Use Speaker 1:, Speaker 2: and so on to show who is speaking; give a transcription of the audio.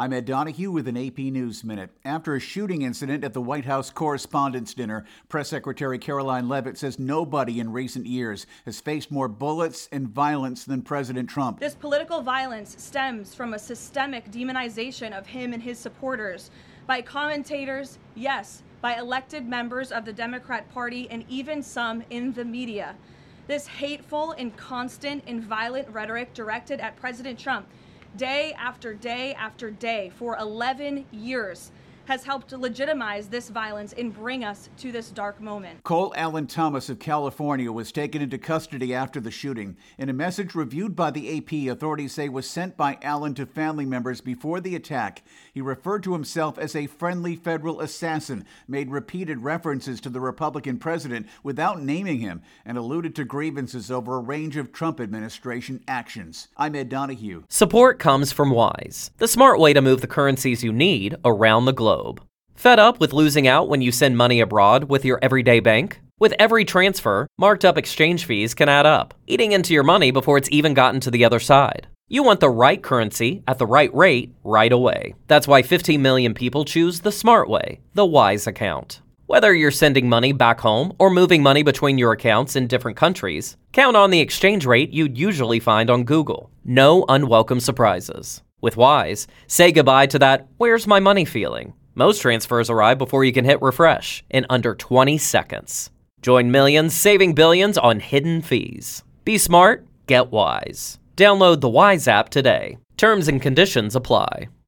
Speaker 1: I'm Ed Donahue with an AP News Minute. After a shooting incident at the White House Correspondents' Dinner, Press Secretary Caroline Leavitt says nobody in recent years has faced more bullets and violence than President Trump.
Speaker 2: This political violence stems from a systemic demonization of him and his supporters by commentators, yes, by elected members of the Democrat Party, and even some in the media. This hateful and constant and violent rhetoric directed at President Trump day after day after day for 11 years has helped to legitimize this violence and bring us to this dark moment.
Speaker 1: Cole Allen Thomas of California was taken into custody after the shooting. In a message reviewed by the AP, authorities say was sent by Allen to family members before the attack, he referred to himself as a friendly federal assassin, made repeated references to the Republican president without naming him, and alluded to grievances over a range of Trump administration actions. I'm Ed Donahue.
Speaker 3: Support comes from Wise, the smart way to move the currencies you need around the globe. Fed up with losing out when you send money abroad with your everyday bank? With every transfer, marked up exchange fees can add up, eating into your money before it's even gotten to the other side. You want the right currency at the right rate right away. That's why 15 million people choose the smart way, the Wise account. Whether you're sending money back home or moving money between your accounts in different countries, count on the exchange rate you'd usually find on Google. No unwelcome surprises. With Wise, say goodbye to that "where's my money" feeling. Most transfers arrive before you can hit refresh in under 20 seconds. Join millions saving billions on hidden fees. Be smart, get Wise. Download the Wise app today. Terms and conditions apply.